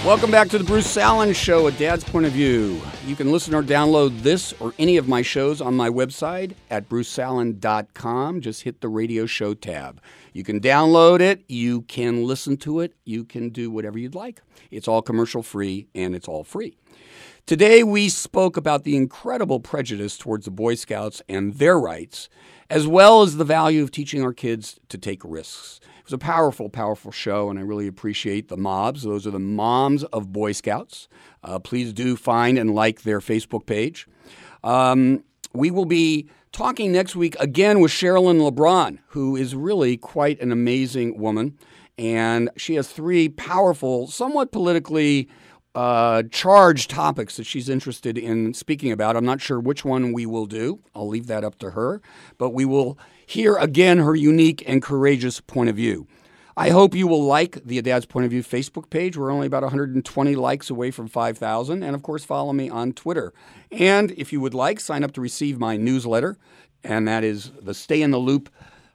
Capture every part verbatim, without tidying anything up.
Welcome back to the Bruce Salen Show, A Dad's Point of View. You can listen or download this or any of my shows on my website at bruce salen dot com. Just hit the radio show tab. You can download it, you can listen to it, you can do whatever you'd like. It's all commercial free and it's all free. Today we spoke about the incredible prejudice towards the Boy Scouts and their rights, as well as the value of teaching our kids to take risks. It was a powerful, powerful show, and I really appreciate the mobs. Those are the moms of Boy Scouts. Uh, please do find and like their Facebook page. Um, we will be talking next week again with Sherilyn LeBron, who is really quite an amazing woman, and she has three powerful, somewhat politically uh, charged topics that she's interested in speaking about. I'm not sure which one we will do. I'll leave that up to her, but we will hear again her unique and courageous point of view. I hope you will like the A Dad's Point of View Facebook page. We're only about one hundred twenty likes away from five thousand. And, of course, follow me on Twitter. And if you would like, sign up to receive my newsletter. And that is the Stay in the Loop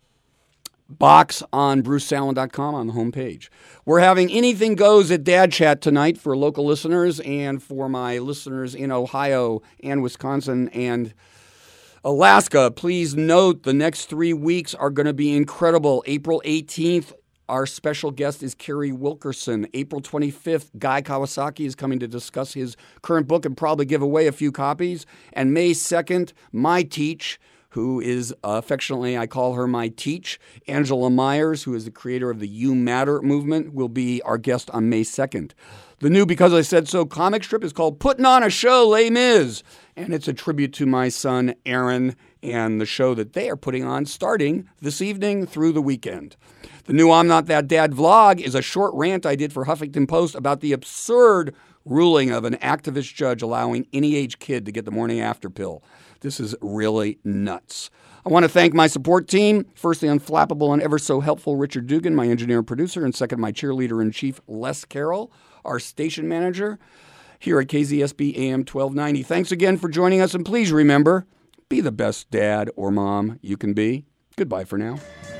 box on bruce salen dot com on the homepage. We're having Anything Goes at Dad Chat tonight for local listeners and for my listeners in Ohio and Wisconsin and Alaska. Please note the next three weeks are going to be incredible. April eighteenth, our special guest is Kerry Wilkerson. April twenty-fifth, Guy Kawasaki is coming to discuss his current book and probably give away a few copies. And May second, my teach, who is uh, affectionately, I call her my teach, Angela Myers, who is the creator of the You Matter movement, will be our guest on May second. The new Because I Said So comic strip is called Putting on a Show, Les Mis, and it's a tribute to my son, Aaron, and the show that they are putting on starting this evening through the weekend. The new I'm Not That Dad vlog is a short rant I did for Huffington Post about the absurd ruling of an activist judge allowing any age kid to get the morning after pill. This is really nuts. I want to thank my support team. First, the unflappable and ever so helpful Richard Dugan, my engineer and producer, and second, my cheerleader-in-chief, Les Carroll, our station manager here at K Z S B A M twelve ninety. Thanks again for joining us, and please remember, be the best dad or mom you can be. Goodbye for now.